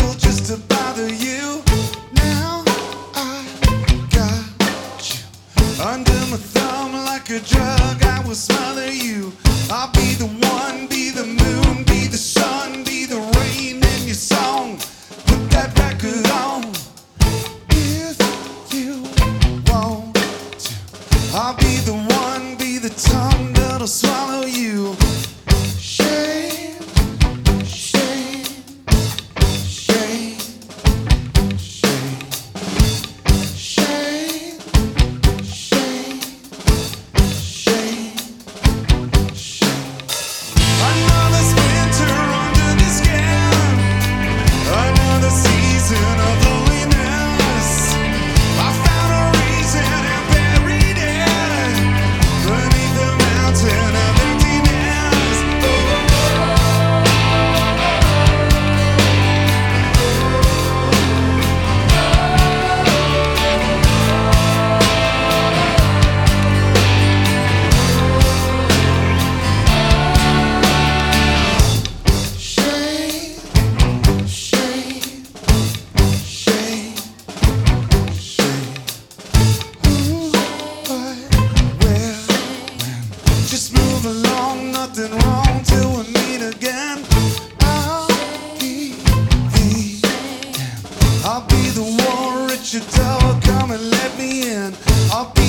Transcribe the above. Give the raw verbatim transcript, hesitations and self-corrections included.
evil just to bother you. Now I got you under my thumb like a drug. I will smother you. I'll be the one, be the moon, be the sun, be the rain in your song. Put that record on if you want to. I'll be the one, be the tongue that'll swallow you. Shame, shame, shame, shame, shame, shame, shame, shame. Another splinter under the skin, another season of loneliness. I found a reason and buried it beneath the mountain of emptiness. Shame, shame, shame, shame. Who, what, where, when? Just move along, nothing wrong till we meet again. I'll be the end. I'll be the one, Richard Tower, come and let me in. I'll be